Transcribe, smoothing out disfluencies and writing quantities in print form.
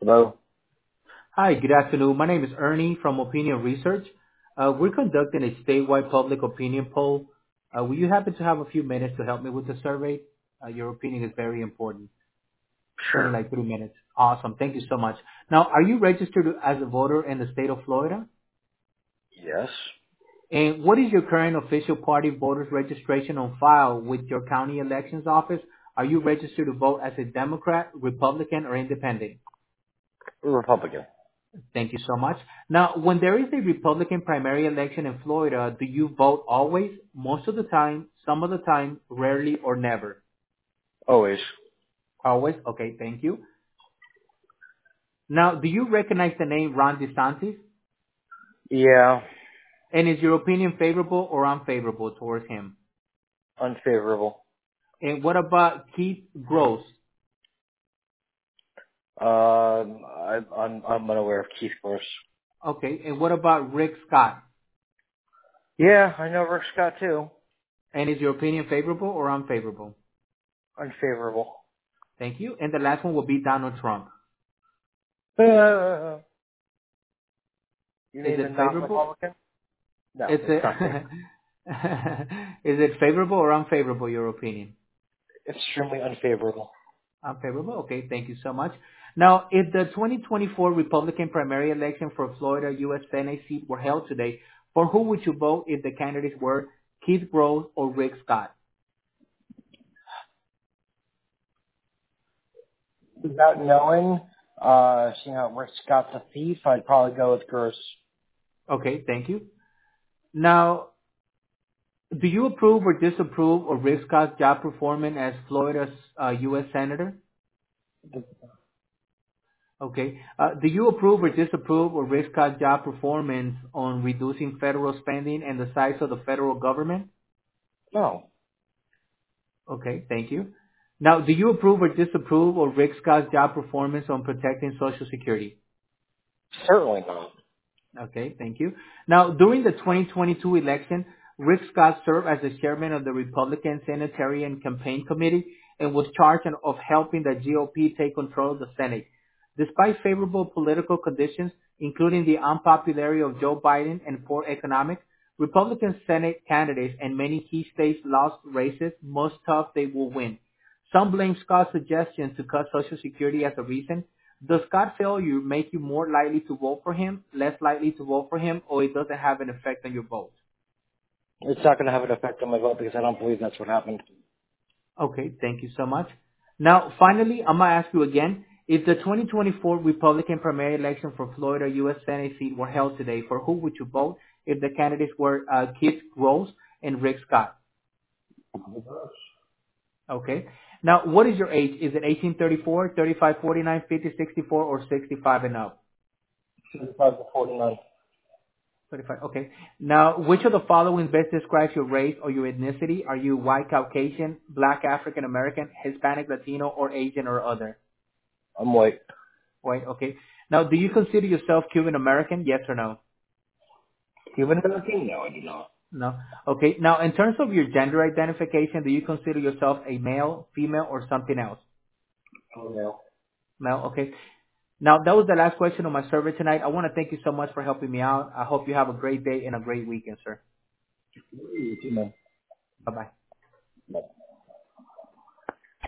Hello? Hi, good afternoon. My name is Ernie from Opinion Research. We're conducting a statewide public opinion poll. Will you happen to have a few minutes to help me with the survey? Your opinion is very important. It's only Sure. like 3 minutes. Awesome. Thank you so much. Now, are you registered as a voter in the state of Florida? Yes. And what is your current official party voters registration on file with your county elections office? Are you registered to vote as a Democrat, Republican, or Independent? Republican. Thank you so much. Now, when there is a Republican primary election in Florida, do you vote always, most of the time, some of the time, rarely, or never? Always. Always? Okay, thank you. Now, do you recognize the name Ron DeSantis? Yeah. And is your opinion favorable or unfavorable towards him? Unfavorable. And what about Keith Gross? I'm unaware of Keith Gross. Okay, and what about Rick Scott? Yeah, I know Rick Scott too. And is your opinion favorable or unfavorable? Unfavorable. Thank you. And the last one will be Donald Trump. You Is mean the it favorable? non-Republican? No, Is it's it not favorable. is it favorable or unfavorable, your opinion? Extremely unfavorable. Unfavorable? Okay, thank you so much. Now, if the 2024 Republican primary election for Florida U.S. Senate seat were held today, for who would you vote if the candidates were Keith Gross or Rick Scott? Without knowing, seeing how Rick Scott's a thief, I'd probably go with Gross. Okay, thank you. Now, do you approve or disapprove of Rick Scott's job performance as Florida's U.S. Senator? Okay. Do you approve or disapprove of Rick Scott's job performance on reducing federal spending and the size of the federal government? No. Okay, thank you. Now, do you approve or disapprove of Rick Scott's job performance on protecting Social Security? Certainly not. Okay, thank you. Now, during the 2022 election, Rick Scott served as the chairman of the Republican Senatarian Campaign Committee and was charged of helping the GOP take control of the Senate. Despite favorable political conditions, including the unpopularity of Joe Biden and poor economics, Republican Senate candidates and many key states lost races most tough they will win. Some blame Scott's suggestion to cut Social Security as a reason. Does Scott's failure make you more likely to vote for him, less likely to vote for him, or it doesn't have an effect on your vote? It's not going to have an effect on my vote because I don't believe that's what happened. Okay, thank you so much. Now, finally, I'm going to ask you again, if the 2024 Republican primary election for Florida U.S. Senate seat were held today, for who would you vote if the candidates were Keith Gross and Rick Scott? Okay. Now, what is your age? Is it 1834, 35, 49, 50, 64, or 65 and up? 65 to 49. 35. Okay. Now, which of the following best describes your race or your ethnicity? Are you white, Caucasian, black, African American, Hispanic, Latino, or Asian or other? I'm white. White. Okay. Now, do you consider yourself Cuban American? Yes or no? Cuban American? No, I do not. No. Okay. Now, in terms of your gender identification, do you consider yourself a male, female, or something else? Oh, no. Male. Okay. Now, that was the last question on my survey tonight. I want to thank you so much for helping me out. I hope you have a great day and a great weekend, sir. You too, man. Bye-bye. Bye.